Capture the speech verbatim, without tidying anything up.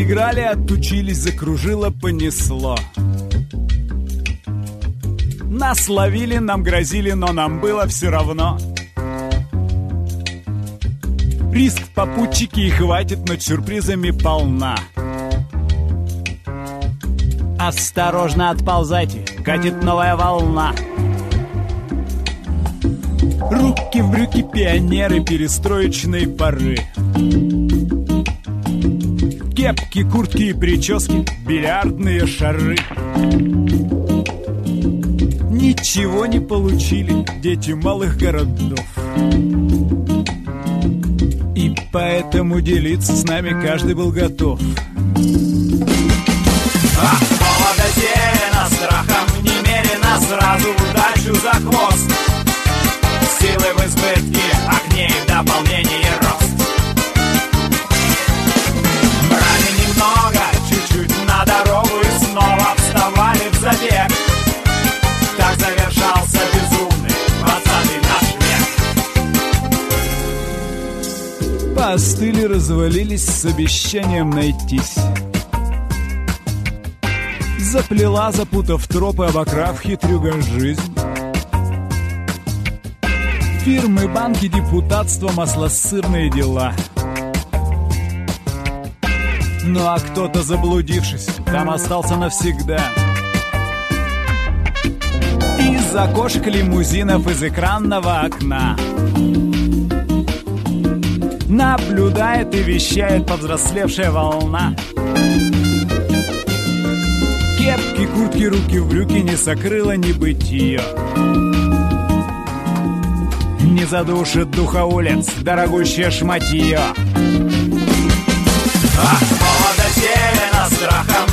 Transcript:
Отыграли, отучились, закружило, понесло. Нас ловили, нам грозили, но нам было все равно. Риск в попутчике и хватит, но сюрпризами полна. Осторожно отползайте, катит новая волна. Руки в брюки, пионеры перестроечной поры. Кепки, куртки и прически, бильярдные шары. Ничего не получили дети малых городов. И поэтому делиться с нами каждый был готов. Ах, молодо зелено, страхом немерено, сразу удачу за хвост. Силы в избытке, а к ней в дополнение рост. Брали немного, чуть-чуть на дорогу и снова вставали в забег. Так завершался безумный двадцатый наш век. Поостыли, развалились с обещанием найтись. Заплела, запутав тропы, обокрав хитрюга жизнь. Фирмы, банки, депутатство, маслосырные дела. Ну а кто-то, заблудившись, там остался навсегда. Из окошек лимузинов, из экранного окна наблюдает и вещает повзрослевшая волна. Кепки, куртки, руки в брюки, не сокрыло небытие. Не задушит духа улиц дорогущее шматье. Ах, молодо зелено, страхом